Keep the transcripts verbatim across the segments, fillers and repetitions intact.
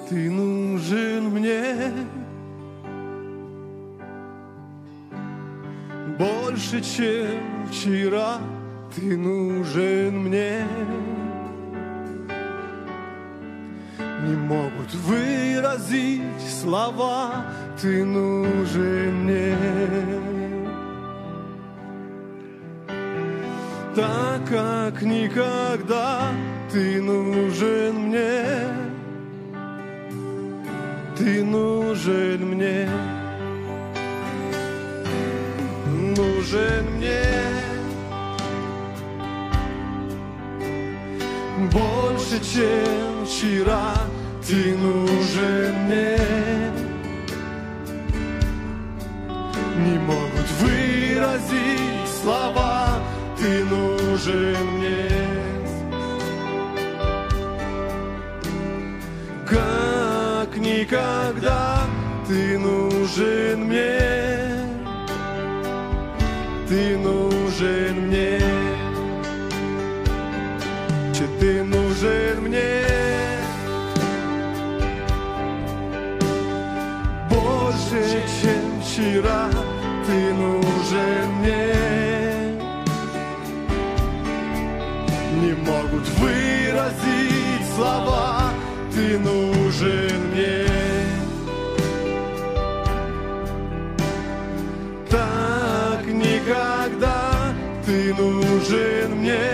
Ты нужен мне больше, чем вчера. Ты нужен мне. Не могут выразить слова. Ты нужен мне. Так, как никогда. Ты нужен мне. Ты нужен мне. Нужен мне. Больше, чем вчера. Ты нужен мне. Не могут выразить слова. Ты нужен мне. Как никогда. Ты нужен мне. Ты нужен мне. Ты нужен мне. Больше, чем вчера. Ты нужен мне. Не могут выразить слова. Ты нужен мне. Так никогда. Ты нужен мне.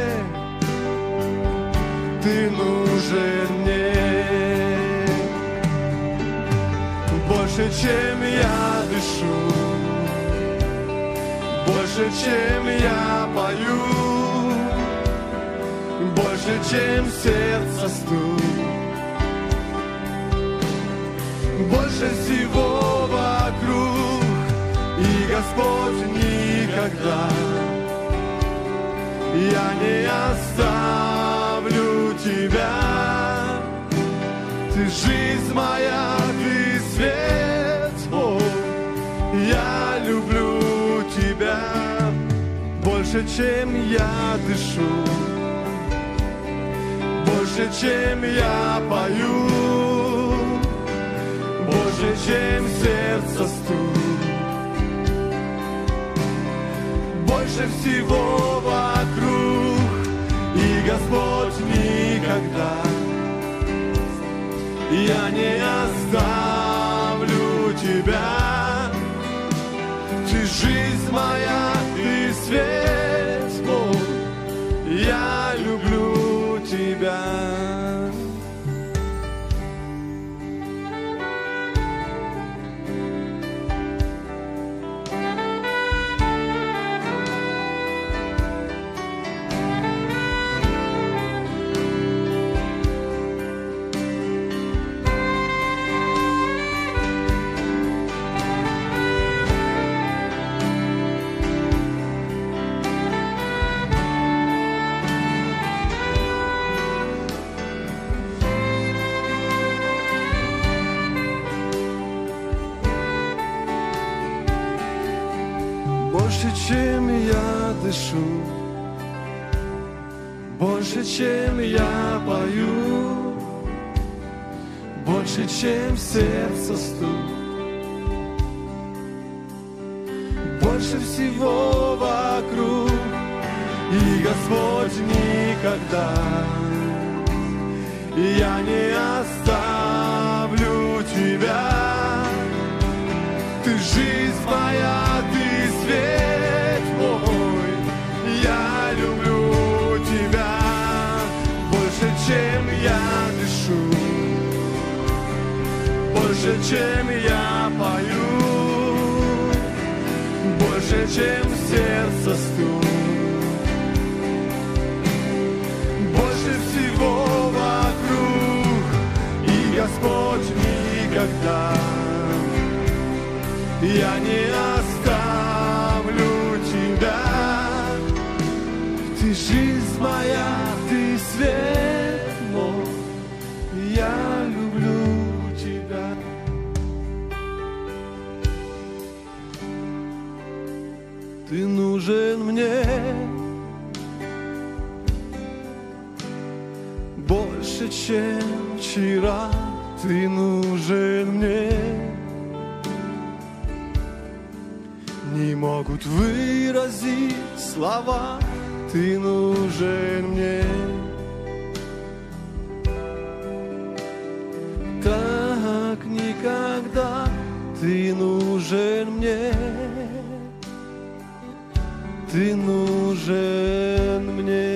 Ты нужен мне. Больше, чем я дышу. Больше, чем я пою. Больше, чем сердце стук. Больше всего вокруг. И Господь никогда я не оставлю Тебя. Ты жизнь моя, Ты свет мой. Я люблю Тебя. Больше, чем я дышу. Больше, чем я пою. Больше, чем сердце стук. Больше всего вокруг. И Господь никогда я не оставлю Тебя. Ты жизнь моя, Ты свет мой. Я люблю Тебя. Больше, чем я дышу. Больше, чем я пою. Больше, чем сердце стук. Больше всего вокруг. И Господь никогда я не оставлю Тебя. Ты жизнь моя, Ты свет мой. Я люблю Тебя. Больше, чем я дышу. Больше, чем я пою. Больше, чем сердце стук. Больше всего вокруг. И Господь никогда я не оставлю Тебя. Ты жизнь моя, Ты свет мой. Я люблю Тебя. Ты нужен мне. Больше, чем вчера. Ты нужен мне. Не могут выразить слова, ты нужен мне. Так никогда ты нужен мне. Ты нужен мне.